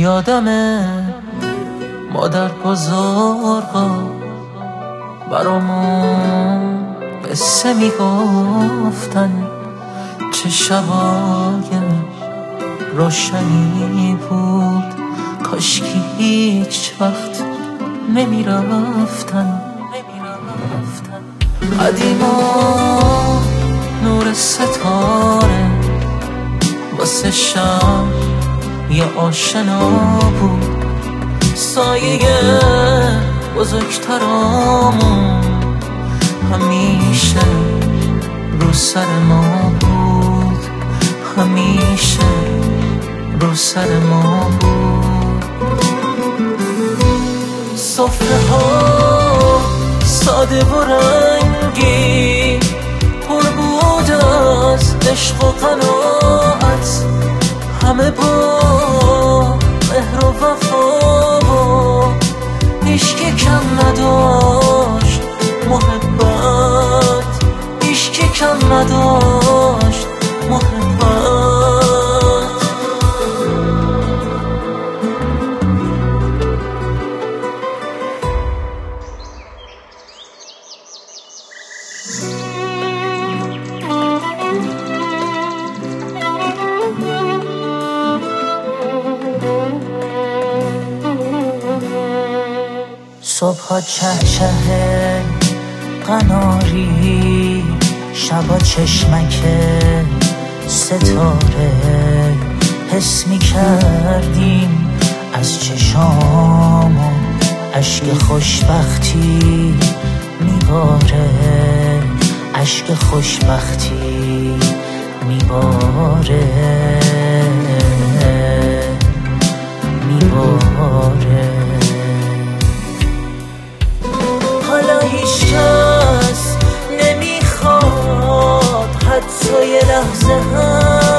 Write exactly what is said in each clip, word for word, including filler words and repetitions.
یادمه مادر بزرگا برامون قصه میگفتن، چه شبای روشنی بود، کاشکی هیچ وقت نمیرفتن. قدیما نور ستاره واسه شم یه آشنا بود، سایه بزرگترامون همیشه رو سر ما بود، همیشه رو سر ما بود. سفره ها ساده و رنگی پر بود از عشق و قناعت، همه با مهر و وفا و هیچکی کم نداشت محبت، هیچکی کم نداشت محبت. صبحا چه چه قناری، شبا چشمک ستاره، حس می کردیم از چشامون اشک خوشبختی میباره، اشک خوشبختی میباره میباره. حالا هیچ کس نمیخواد حتی یه لحظه هم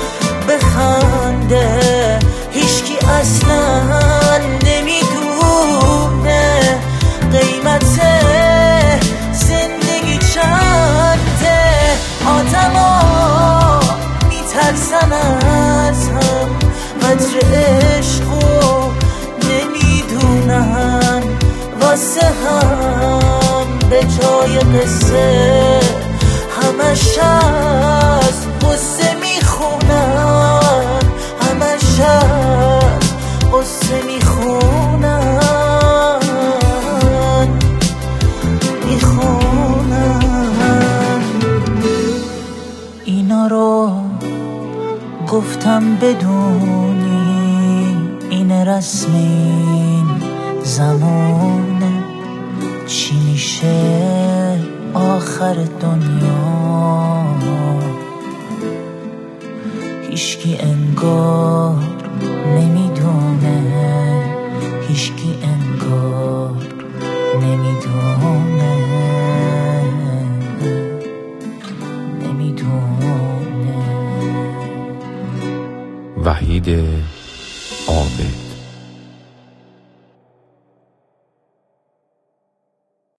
بخنده، هیچکی اصلا نمیدونه قیمت زندگی چنده. آدما میترسن از هم، قدر عشقو نمیدونن، واسه هم به جای قصه همش از قصه میخونن، همش از قصه میخونن میخونن. اینا رو گفتم بدونی این رسمین زمانه، چی میشه آخر دنیا. هیچکی انگار نمیدونه، هیچکی انگار نمیدونه نمیدونه. وحید